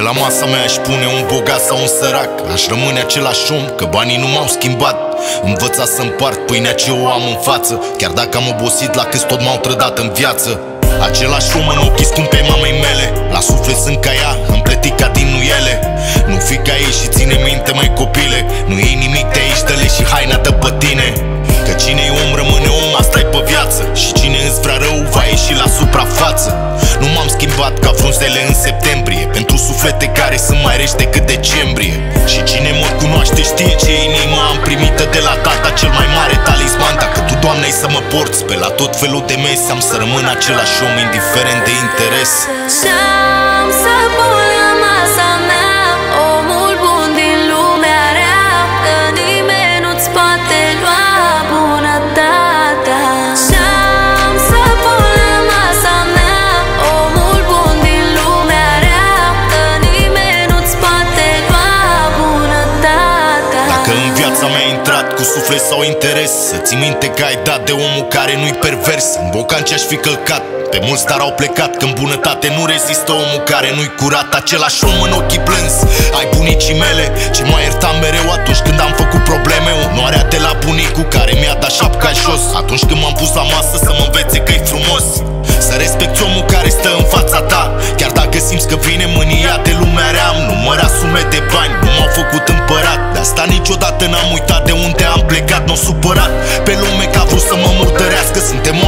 la masa mea aș pune un bogat sau un sărac, aș rămâne același om, că banii nu m-au schimbat. Învăța să împart pâinea ce o am în față, chiar dacă am obosit la câți tot m-au trădat în viață. Același om în ochii scumpei mamei mele, la suflet sunt ca ea, împletit ca din nuiele. Nu fi ca ei și ține minte, mai copile, nu iei nimic de aici, dă-le și haina dă pe tine. Că cine-i om rămâne om, asta-i pe viață, și cine îți vrea rău va ieși la suprafață. Nu m-am schimbat ca frunzele în septembrie, pentru suflete care sunt mai rești decât decembrie. Și cine mă cunoaște știe ce inimă am primită de la tata, cel mai mare talisman. Dacă tu, Doamne-i să mă porți pe la tot felul de mese, am să rămân același om, indiferent de interes. Și-am să pun la masa mea omul bun din lumea rea, că nimeni nu-ți poate lua bunătatea. Și-am să pun la masa mea omul bun din lumea rea, că nimeni nu-ți poate lua bunătatea. Dacă în viața mea ai intrat cu suflet sau interes, să ții minte că ai dat de omul care nu-i pervers. În bocan ce-aș fi călcat, pe mulți dar au plecat, că în bunătate nu rezistă omul care nu-i curat. Același om în ochii plânsi ai bunicii mele, ce m-a iertat mereu atunci când am făcut probleme. Onoarea de la bunicul care mi-a dat șapca jos, atunci când m-am pus la masă să mă învețe că-i frumos. Să respecti omul care stă în fața ta, chiar dacă simți că vine mânia de lumea rea. Am numărat sume de bani, nu m-au făcut împărat, de asta niciodată n-am uitat de unde am plecat. N-o supărat pe lume că a vrut să mă murdărească, suntem